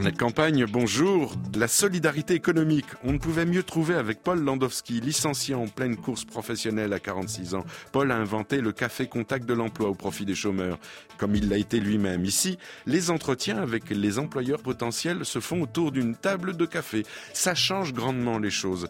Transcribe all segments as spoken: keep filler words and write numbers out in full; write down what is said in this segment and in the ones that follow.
Carnet de campagne, bonjour. La solidarité économique. On ne pouvait mieux trouver avec Paul Landowski, licencié en pleine course professionnelle à quarante-six ans. Paul a inventé le café contact de l'emploi au profit des chômeurs, comme il l'a été lui-même. Ici, les entretiens avec les employeurs potentiels se font autour d'une table de café. Ça change grandement les choses.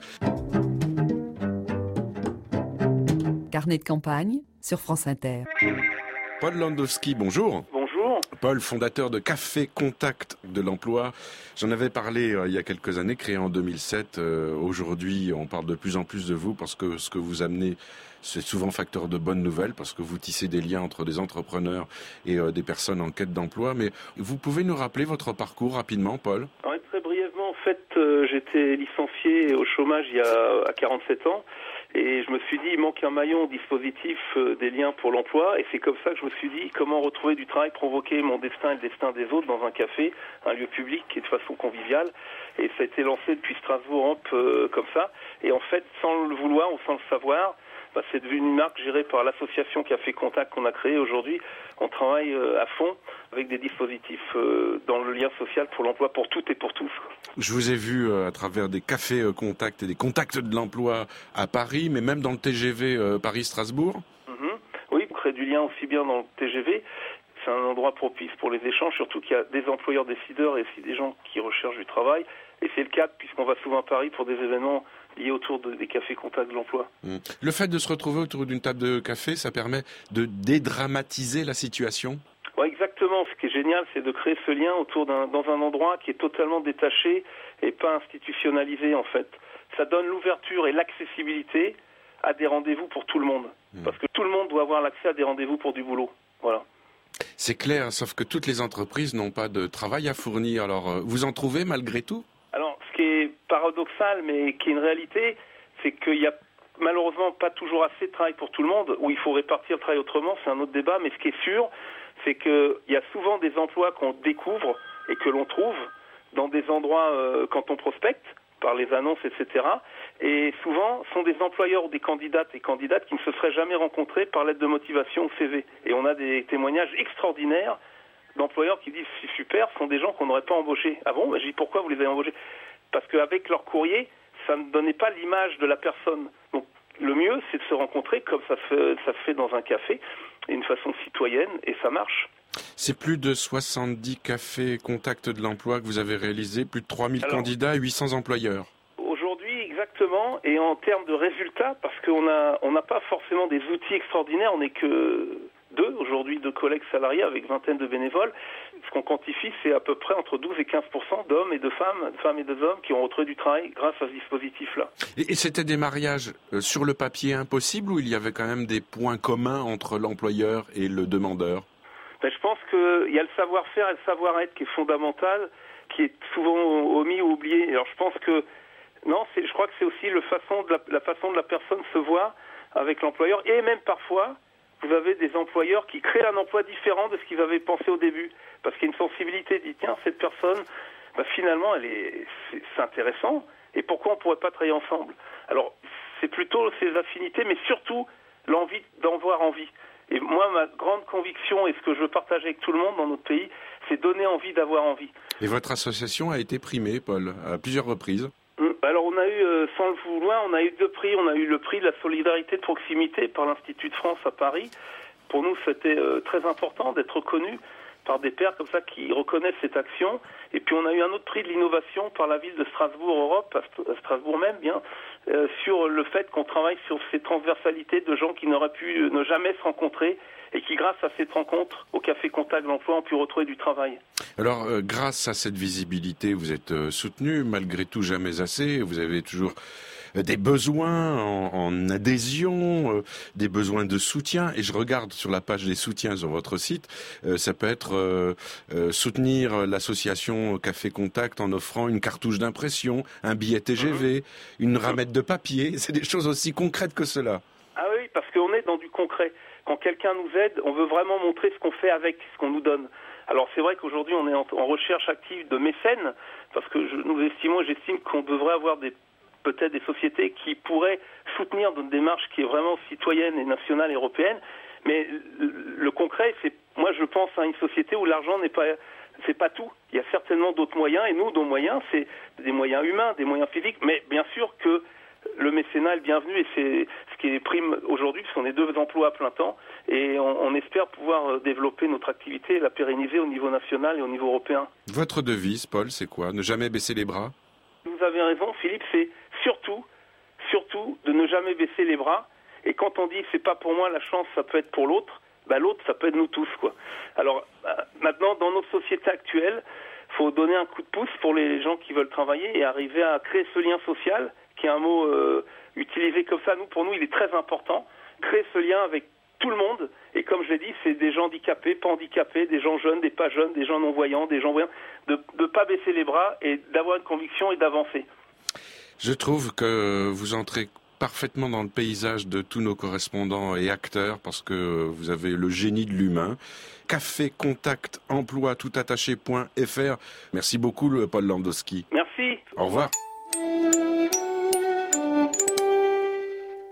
Carnet de campagne sur France Inter. Paul Landowski, bonjour. Bonjour. Paul, fondateur de Café Contact de l'Emploi. J'en avais parlé euh, il y a quelques années, créé en deux mille sept. Euh, aujourd'hui, on parle de plus en plus de vous parce que ce que vous amenez, c'est souvent facteur de bonnes nouvelles parce que vous tissez des liens entre des entrepreneurs et euh, des personnes en quête d'emploi. Mais vous pouvez nous rappeler votre parcours rapidement, Paul ? Oui, très brièvement, en fait, euh, j'étais licencié au chômage il y a à quarante-sept ans. Et je me suis dit, il manque un maillon au dispositif euh, des liens pour l'emploi. Et c'est comme ça que je me suis dit, comment retrouver du travail, provoquer mon destin et le destin des autres dans un café, un lieu public et de façon conviviale. Et ça a été lancé depuis Strasbourg euh, comme ça. Et en fait, sans le vouloir ou sans le savoir, bah, c'est devenu une marque gérée par l'association Café Contact qu'on a créée aujourd'hui. On travaille euh, à fond avec des dispositifs euh, dans le lien social pour l'emploi pour toutes et pour tous. Je vous ai vu euh, à travers des cafés euh, contacts et des contacts de l'emploi à Paris, mais même dans le T G V euh, Paris-Strasbourg. Mm-hmm. Oui, on crée du lien aussi bien dans le T G V. C'est un endroit propice pour les échanges, surtout qu'il y a des employeurs décideurs et aussi des gens qui recherchent du travail. Et c'est le cas puisqu'on va souvent à Paris pour des événements liés autour de, des cafés contacts de l'emploi. Mmh. Le fait de se retrouver autour d'une table de café, ça permet de dédramatiser la situation ? Oui, exactement. Ce qui est génial, c'est de créer ce lien autour d'un, dans un endroit qui est totalement détaché et pas institutionnalisé, en fait. Ça donne l'ouverture et l'accessibilité à des rendez-vous pour tout le monde. Mmh. Parce que tout le monde doit avoir l'accès à des rendez-vous pour du boulot. Voilà. C'est clair, sauf que toutes les entreprises n'ont pas de travail à fournir. Alors, vous en trouvez malgré tout ? Alors, ce qui est paradoxal, mais qui est une réalité, c'est qu'il y a malheureusement pas toujours assez de travail pour tout le monde, où il faut répartir le travail autrement, c'est un autre débat, mais ce qui est sûr, c'est qu'il y a souvent des emplois qu'on découvre et que l'on trouve dans des endroits euh, quand on prospecte, par les annonces, et cetera. Et souvent, sont des employeurs ou des candidates et candidates qui ne se seraient jamais rencontrés par lettre de motivation ou C V. Et on a des témoignages extraordinaires d'employeurs qui disent « c'est super, ce sont des gens qu'on n'aurait pas embauchés ». Ah bon ? Je dis « pourquoi vous les avez embauchés ?» Parce qu'avec leur courrier, ça ne donnait pas l'image de la personne. Donc le mieux, c'est de se rencontrer comme ça se fait, ça se fait dans un café, d'une façon citoyenne, et ça marche. C'est plus de soixante-dix cafés contacts de l'emploi que vous avez réalisés, plus de trois mille Alors, candidats et huit cents employeurs. Aujourd'hui, exactement, et en termes de résultats, parce qu'on a, on n'a pas forcément des outils extraordinaires, on n'est que deux, aujourd'hui, deux collègues salariés avec vingtaine de bénévoles. Ce qu'on quantifie, c'est à peu près entre douze et quinze pour cent d'hommes et de femmes, de femmes et d'hommes qui ont retrouvé du travail grâce à ce dispositif-là. Et, et c'était des mariages euh, sur le papier impossibles ou il y avait quand même des points communs entre l'employeur et le demandeur ? Ben, je pense qu'il y a le savoir-faire et le savoir-être qui est fondamental, qui est souvent omis ou oublié. Alors je pense que, non, c'est, je crois que c'est aussi le façon de la, la façon de la personne se voir avec l'employeur et même parfois, vous avez des employeurs qui créent un emploi différent de ce qu'ils avaient pensé au début. Parce qu'il y a une sensibilité, dit tiens, cette personne, bah, finalement, elle est, c'est, c'est intéressant. Et pourquoi on ne pourrait pas travailler ensemble ? Alors, c'est plutôt ces affinités, mais surtout l'envie d'en voir envie. Et moi, ma grande conviction, et ce que je veux partager avec tout le monde dans notre pays, c'est donner envie d'avoir envie. Et votre association a été primée, Paul, à plusieurs reprises ? Alors on a eu, euh, sans le vouloir, on a eu deux prix. On a eu le prix de la solidarité de proximité par l'Institut de France à Paris. Pour nous, c'était euh, très important d'être reconnu par des pairs comme ça qui reconnaissent cette action. Et puis on a eu un autre prix de l'innovation par la ville de Strasbourg Europe, à Strasbourg même bien, euh, sur le fait qu'on travaille sur ces transversalités de gens qui n'auraient pu euh, ne jamais se rencontrer et qui, grâce à cette rencontre au Café Contact de l'Emploi, ont pu retrouver du travail. Alors, euh, grâce à cette visibilité, vous êtes euh, soutenu, malgré tout jamais assez. Vous avez toujours euh, des besoins en, en adhésion, euh, des besoins de soutien. Et je regarde sur la page des soutiens sur votre site, euh, ça peut être euh, euh, soutenir l'association Café Contact en offrant une cartouche d'impression, un billet T G V, mmh. une ramette de papier. C'est des choses aussi concrètes que cela. Ah oui, parce qu'on est dans du concret. Quand quelqu'un nous aide, on veut vraiment montrer ce qu'on fait avec ce qu'on nous donne. Alors c'est vrai qu'aujourd'hui on est en, en recherche active de mécènes, parce que je, nous estimons, j'estime qu'on devrait avoir des, peut-être des sociétés qui pourraient soutenir notre démarche qui est vraiment citoyenne et nationale et européenne. Mais le, le concret, c'est, moi je pense à une société où l'argent n'est pas c'est pas tout. Il y a certainement d'autres moyens, et nous, nos moyens, c'est des moyens humains, des moyens physiques, mais bien sûr que le mécénat est le bienvenu, et c'est ce qui est prime aujourd'hui, puisqu'on est deux emplois à plein temps, et on, on espère pouvoir développer notre activité et la pérenniser au niveau national et au niveau européen. Votre devise, Paul, c'est quoi? Ne jamais baisser les bras? Vous avez raison, Philippe, c'est surtout, surtout de ne jamais baisser les bras, et quand on dit c'est pas pour moi la chance, ça peut être pour l'autre, bah, l'autre, ça peut être nous tous, quoi. Alors, bah, maintenant, dans nos sociétés actuelles, il faut donner un coup de pouce pour les gens qui veulent travailler et arriver à créer ce lien social, qui est un mot euh, utilisé comme ça. Nous, pour nous, il est très important. Créer ce lien avec tout le monde. Et comme je l'ai dit, c'est des gens handicapés, pas handicapés, des gens jeunes, des pas jeunes, des gens non-voyants, des gens voyants. De ne pas baisser les bras et d'avoir une conviction et d'avancer. Je trouve que vous entrez parfaitement dans le paysage de tous nos correspondants et acteurs parce que vous avez le génie de l'humain. Café Contact Emploi tout attaché point F R. Merci beaucoup, Paul Landowski. Merci. Au revoir.